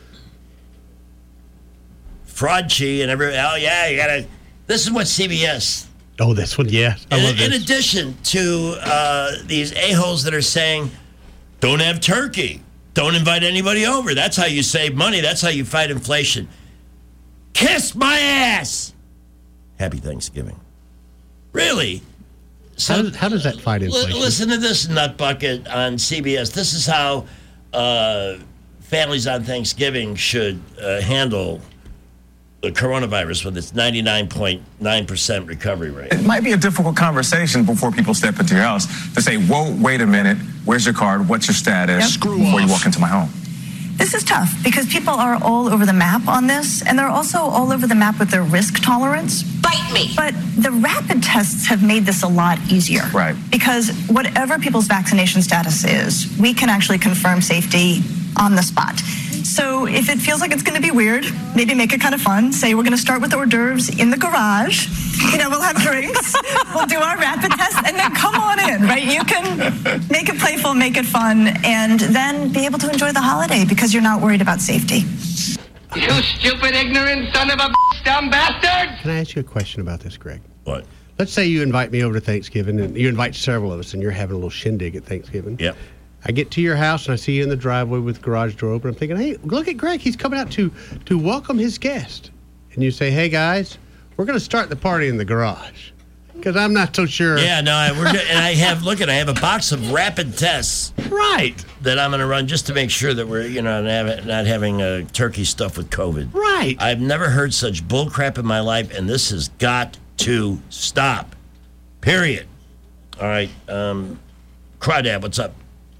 Fraudchi and everybody, you gotta, this is what CBS. Oh, this one, yeah. I love this. In addition to these a-holes that are saying, don't have turkey. Don't invite anybody over. That's how you save money. That's how you fight inflation. Kiss my ass. Happy Thanksgiving. Really? So How does that fight inflation? Listen to this nut bucket on CBS. This is how families on Thanksgiving should handle the coronavirus with its 99.9% recovery rate. It might be a difficult conversation before people step into your house to say, whoa, wait a minute, where's your card, what's your status, before you walk into my home. This is tough because people are all over the map on this, and they're also all over the map with their risk tolerance. Bite me! But the rapid tests have made this a lot easier. Right. Because whatever people's vaccination status is, we can actually confirm safety on the spot. So if it feels like it's going to be weird, maybe make it kind of fun. Say we're going to start with hors d'oeuvres in the garage. We'll have drinks. We'll do our rapid test, and then come on in, right? You can make it playful, make it fun, and then be able to enjoy the holiday because you're not worried about safety. You stupid, ignorant son of a dumb bastard! Can I ask you a question about this, Greg? What? Let's say you invite me over to Thanksgiving, and you invite several of us, and you're having a little shindig at Thanksgiving. Yep. I get to your house and I see you in the driveway with the garage door open. I'm thinking, hey, look at Greg. He's coming out to welcome his guest. And you say, hey, guys, we're going to start the party in the garage. Because I'm not so sure. Yeah, no, I have a box of rapid tests. Right. That I'm going to run just to make sure that we're, not having turkey stuff with COVID. Right. I've never heard such bull crap in my life, and this has got to stop. Period. All right. Crawdad, what's up?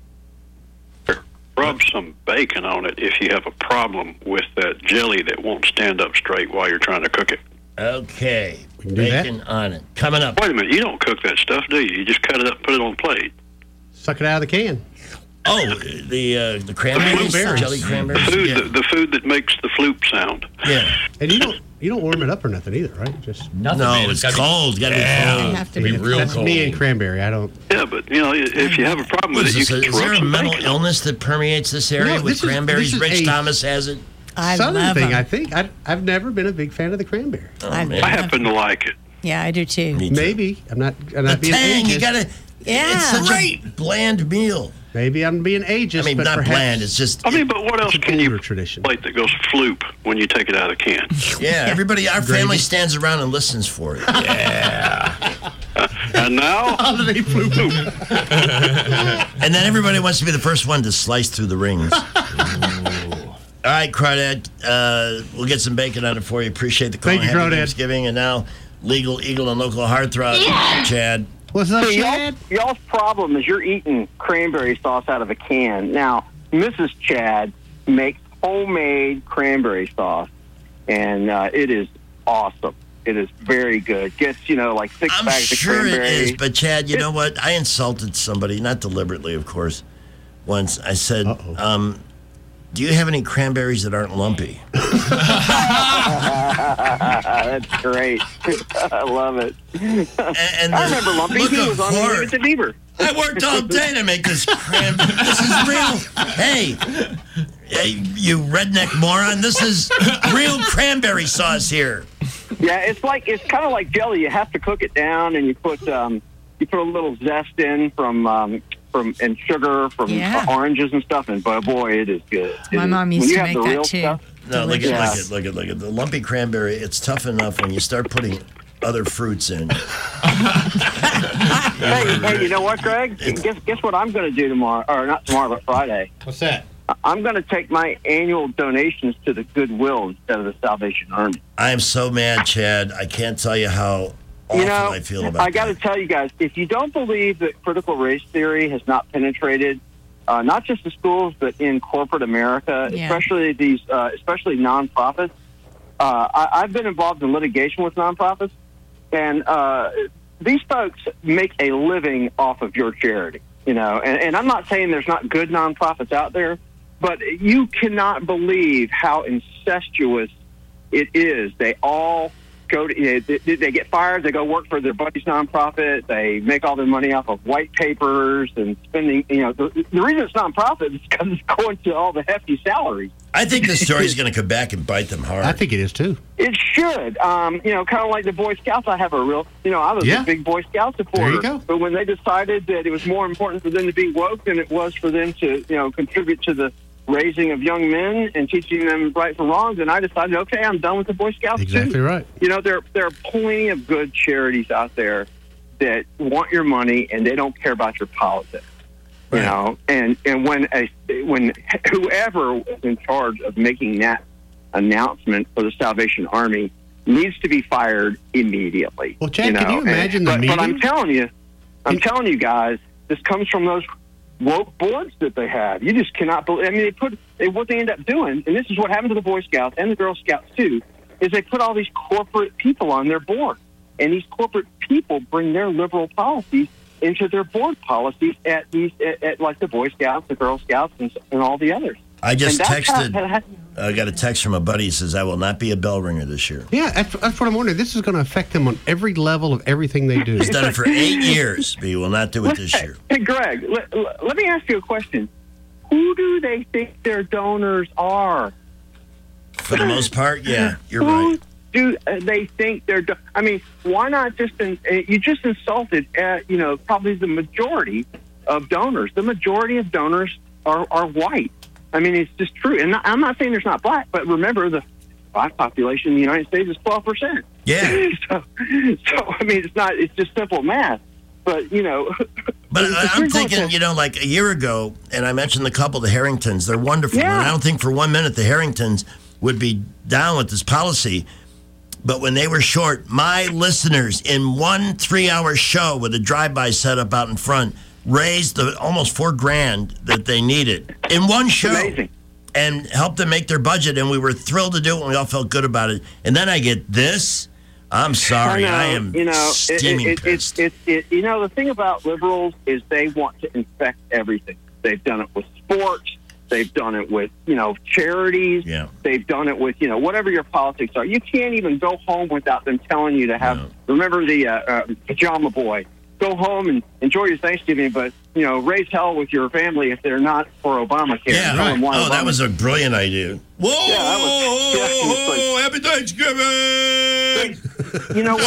Rub some bacon on it if you have a problem with that jelly that won't stand up straight while you're trying to cook it. Okay. do Bacon that? on it. Coming up. Wait a minute. You don't cook that stuff, do you? You just cut it up and put it on a plate. Suck it out of the can. Oh, the cranberries, jelly cranberries. The food that makes the floop sound. Yeah. And you don't warm it up or nothing either, right? Just nothing. No, man. It's cold. Got to be cold. You have to be real That's cold. me and cranberry. I don't. Yeah, but if you have a problem with it, you can Is there rub a some mental bacon. illness that permeates this area No, with this is- cranberries? this is Rich a- Thomas has it. I Southern love thing, them. I think. I've never been a big fan of the cranberry. I I happen to like it. Yeah, I do too. Maybe I'm not The being tang, you ageist. gotta. Yeah. It's such a bland meal. Maybe I'm being ageist. I mean, but not perhaps bland. It's just. I mean, but what else can you tradition? plate that goes floop when you take it out of the can? Yeah, everybody, our family stands around and listens for it. Yeah. And now, holiday floop. And then everybody wants to be the first one to slice through the rings. All right, Crawdad, we'll get some bacon on it for you. Appreciate the call. Thank you, Happy Crawdad. Thanksgiving. And now, legal eagle and local heartthrob, Chad. What's up, So Chad? y'all's problem is you're eating cranberry sauce out of a can. Now, Mrs. Chad makes homemade cranberry sauce, and it is awesome. It is very good. Gets, like 6 I'm bags sure of it cranberry. is, but Chad, you know what? I insulted somebody, not deliberately, of course. Once I said, do you have any cranberries that aren't lumpy? That's great. I love it. And I remember Lumpy. look He of was on horror. Leave It to Beaver. I worked all day to make this cranberry. This is real. Hey, you redneck moron. This is real cranberry sauce here. Yeah, it's kind of like jelly. You have to cook it down, and you put a little zest in from and sugar from oranges and stuff, and boy, it is good. My mom used to make that too. No, look Delicious. at the lumpy cranberry. It's tough enough when you start putting other fruits in. Hey, you know what, Greg? Guess what I'm going to do tomorrow, or not tomorrow, but Friday. What's that? I'm going to take my annual donations to the Goodwill instead of the Salvation Army. I am so mad, Chad. I can't tell you how awful I feel about I got to tell you guys, if you don't believe that critical race theory has not penetrated, not just the schools, but in corporate America, especially especially nonprofits. I've been involved in litigation with nonprofits, and these folks make a living off of your charity. And I'm not saying there's not good nonprofits out there, but you cannot believe how incestuous it is. They all go to, they get fired, they go work for their buddy's nonprofit, they make all their money off of white papers and spending, the reason it's nonprofit is because it's going to all the hefty salaries. I think this story's going to come back and bite them hard. I think it is too. It should. Kind of like the Boy Scouts. I have a real, I was a big Boy Scout supporter. There you go. But when they decided that it was more important for them to be woke than it was for them to, contribute to the raising of young men and teaching them right from wrongs, and I decided, okay, I'm done with the Boy Scouts. Exactly too. right. There are plenty of good charities out there that want your money and they don't care about your politics. Right. And when whoever was in charge of making that announcement for the Salvation Army needs to be fired immediately. Well, Chad, can you imagine the meeting? But I'm telling you guys, this comes from those woke boards that they have. You just cannot believe. I mean, what they end up doing, and this is what happened to the Boy Scouts and the Girl Scouts too, is they put all these corporate people on their board, and these corporate people bring their liberal policies into their board policies at like the Boy Scouts, the Girl Scouts, and all the others. I just texted. I got a text from a buddy who says I will not be a bell ringer this year. Yeah, that's what I'm wondering. This is going to affect them on every level of everything they do. He's done it for 8 years, but he will not do it this year. Hey, Greg, let me ask you a question. Who do they think their donors are? For the most part, yeah, you're right. Do they think they're? I mean, why not just? You just insulted, probably the majority of donors. The majority of donors are white. I mean, it's just true. And I'm not saying there's not black, but remember the black population in the United States is 12%. Yeah. So I mean, it's not. It's just simple math. But But I'm thinking, like a year ago, and I mentioned the couple, the Harringtons. They're wonderful. Yeah. And I don't think for 1 minute the Harringtons would be down with this policy. But when they were short, my listeners in one 3-hour show with a drive-by set up out in front raised the almost $4,000 that they needed in one show. Amazing. And helped them make their budget. And we were thrilled to do it, and we all felt good about it. And then I get this. I'm sorry. I am steaming pissed. The thing about liberals is they want to infect everything. They've done it with sports. They've done it with, charities. Yeah. They've done it with, whatever your politics are. You can't even go home without them telling you to have, remember the pajama boy. Go home and enjoy your Thanksgiving, but, raise hell with your family if they're not for Obamacare. Yeah, right. Oh, that was a brilliant idea. Whoa, yeah, happy Thanksgiving! You know what?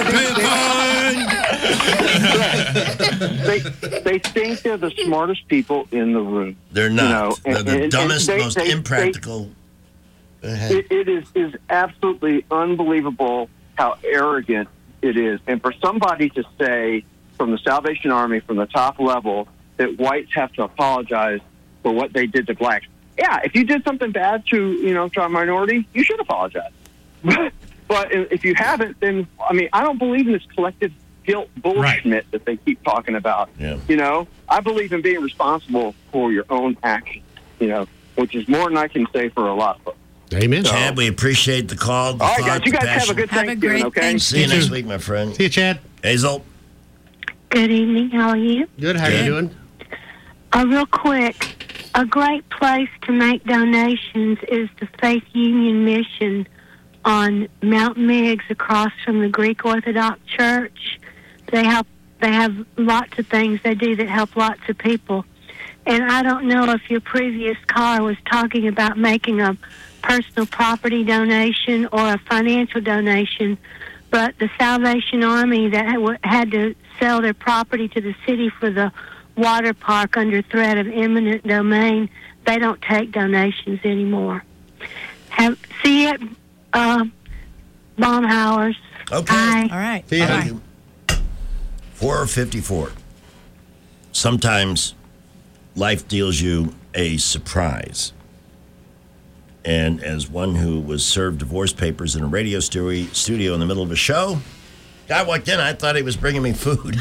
They think they're the smartest people in the room. They're not. They're the dumbest, most impractical. It is absolutely unbelievable how arrogant it is. And for somebody to say from the Salvation Army, from the top level, that whites have to apologize for what they did to blacks. Yeah, if you did something bad to a minority, you should apologize. But if you haven't, then, I don't believe in this collective guilt bullshit that they keep talking about. Yeah. I believe in being responsible for your own actions, which is more than I can say for a lot of folks. Amen. Chad, we appreciate the call. All right, guys, you guys have a good Thanksgiving, okay? See you next week, my friend. See you, Chad. Hazel. Good evening. How are you? Good. How are you doing? Real quick, a great place to make donations is the Faith Union Mission on Mount Meigs across from the Greek Orthodox Church. They have lots of things they do that help lots of people. And I don't know if your previous caller was talking about making a personal property donation or a financial donation, but the Salvation Army that had to sell their property to the city for the water park under threat of eminent domain, they don't take donations anymore. See you at Baumhauer's. Okay. Bye. All right. See you. Bye-bye. 4:54. Sometimes life deals you a surprise. And as one who was served divorce papers in a radio studio in the middle of a show, guy walked in, I thought he was bringing me food.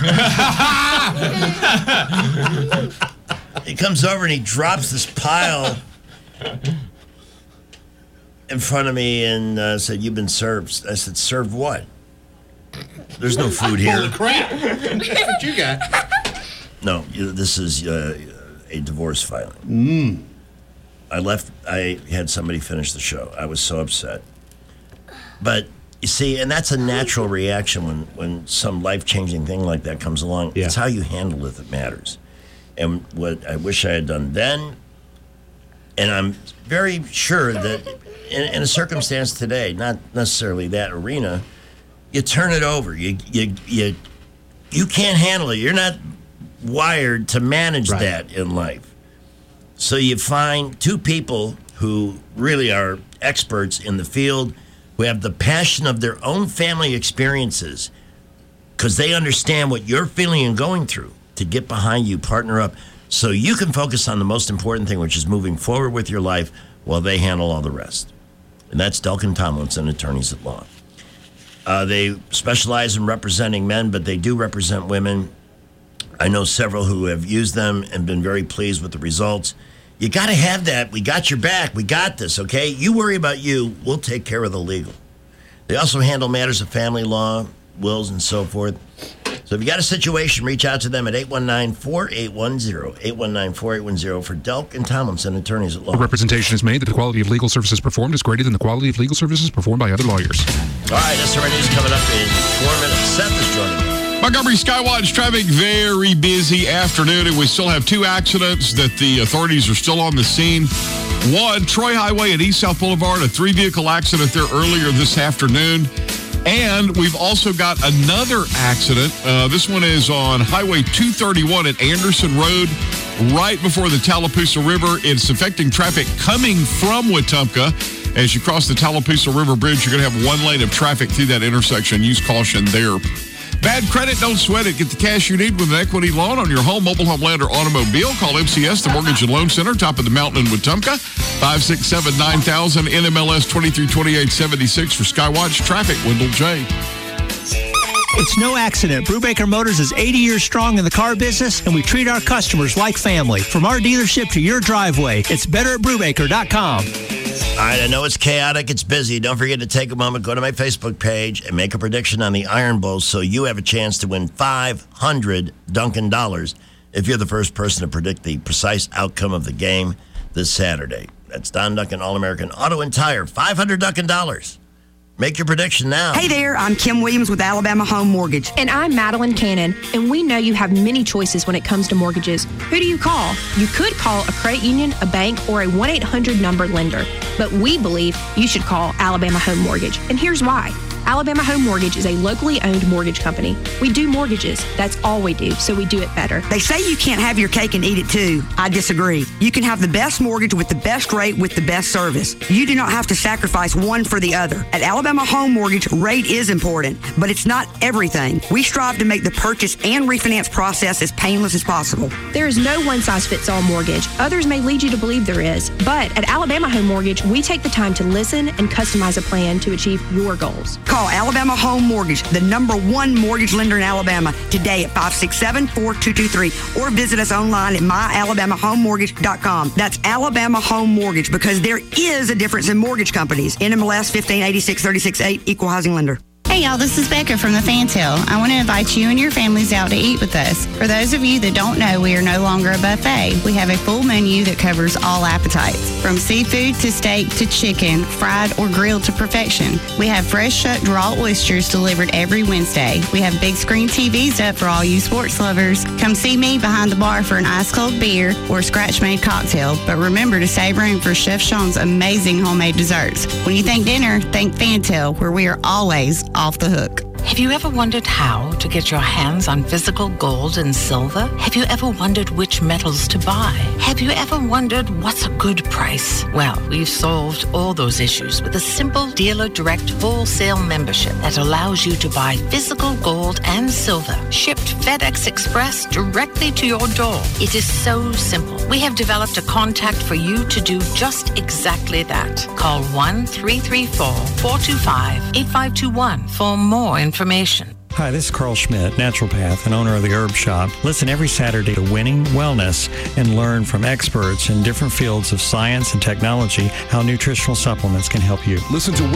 He comes over and he drops this pile in front of me and said, "You've been served." I said, "Served what? There's no food here." Holy crap. What you got? No, this is a divorce filing. I had somebody finish the show. I was so upset. But, You see, and that's a natural reaction when some life-changing thing like that comes along. Yeah. It's how you handle it that matters. And what I wish I had done then, and I'm very sure that in a circumstance today, not necessarily that arena, you turn it over. You can't handle it. You're not wired to manage that in life. So you find two people who really are experts in the field, who have the passion of their own family experiences, because they understand what you're feeling and going through, to get behind you, partner up, so you can focus on the most important thing, which is moving forward with your life while they handle all the rest. And that's Delkin Tomlinson, Attorneys at Law. They specialize in representing men, but they do represent women. I know several who have used them and been very pleased with the results. You got to have that. We got your back. We got this, okay? You worry about you. We'll take care of the legal. They also handle matters of family law, wills, and so forth. So if you got a situation, reach out to them at 819-4810, 819-4810 for Delkin Tomlinson, Attorneys at Law. A representation is made that the quality of legal services performed is greater than the quality of legal services performed by other lawyers. All right, SRN News coming up in 4 minutes. Seth is joining me. Montgomery Skywatch traffic, very busy afternoon, and we still have two accidents that the authorities are still on the scene. One, Troy Highway at East South Boulevard, a 3-vehicle accident there earlier this afternoon. And we've also got another accident. This one is on Highway 231 at Anderson Road, right before the Tallapoosa River. It's affecting traffic coming from Wetumpka. As you cross the Tallapoosa River Bridge, you're going to have one lane of traffic through that intersection. Use caution there. Bad credit, don't sweat it. Get the cash you need with an equity loan on your home, mobile home, land, or automobile. Call MCS, the Mortgage and Loan Center, top of the mountain in Wetumpka. 567-9000, NMLS 232876 for Skywatch Traffic. Wendell J. It's no accident. Brubaker Motors is 80 years strong in the car business, and we treat our customers like family. From our dealership to your driveway, it's better at Brubaker.com. All right, I know it's chaotic, it's busy. Don't forget to take a moment, go to my Facebook page, and make a prediction on the Iron Bowl so you have a chance to win $500 Dunkin' Dollars if you're the first person to predict the precise outcome of the game this Saturday. That's Don Duncan, All-American Auto and Tire, $500 Dunkin' Dollars. Make your prediction now. Hey there, I'm Kim Williams with Alabama Home Mortgage. And I'm Madeline Cannon, and we know you have many choices when it comes to mortgages. Who do you call? You could call a credit union, a bank, or a 1-800-number lender. But we believe you should call Alabama Home Mortgage. And here's why. Alabama Home Mortgage is a locally owned mortgage company. We do mortgages. That's all we do, so we do it better. They say you can't have your cake and eat it too. I disagree. You can have the best mortgage with the best rate with the best service. You do not have to sacrifice one for the other. At Alabama Home Mortgage, rate is important, but it's not everything. We strive to make the purchase and refinance process as painless as possible. There is no one-size-fits-all mortgage. Others may lead you to believe there is. But at Alabama Home Mortgage, we take the time to listen and customize a plan to achieve your goals. Call Alabama Home Mortgage, the #1 mortgage lender in Alabama, today at 567-4223, or visit us online at myalabamahomemortgage.com. That's Alabama Home Mortgage, because there is a difference in mortgage companies. NMLS 1586-368, Equal Housing Lender. Hey y'all, this is Becca from the Fantail. I want to invite you and your families out to eat with us. For those of you that don't know, we are no longer a buffet. We have a full menu that covers all appetites, from seafood to steak to chicken, fried or grilled to perfection. We have fresh shut raw oysters delivered every Wednesday. We have big screen TVs up for all you sports lovers. Come see me behind the bar for an ice cold beer or scratch-made cocktail. But remember to save room for Chef Sean's amazing homemade desserts. When you think dinner, think Fantail, where we are always off the hook. Have you ever wondered how to get your hands on physical gold and silver? Have you ever wondered which metals to buy? Have you ever wondered what's a good price? Well, we've solved all those issues with a simple Dealer Direct wholesale membership that allows you to buy physical gold and silver shipped FedEx Express directly to your door. It is so simple. We have developed a contact for you to do just exactly that. Call 1-334-425-8521 for more information. Hi, this is Carl Schmidt, naturopath and owner of the Herb Shop. Listen every Saturday to Winning Wellness and learn from experts in different fields of science and technology how nutritional supplements can help you. Listen to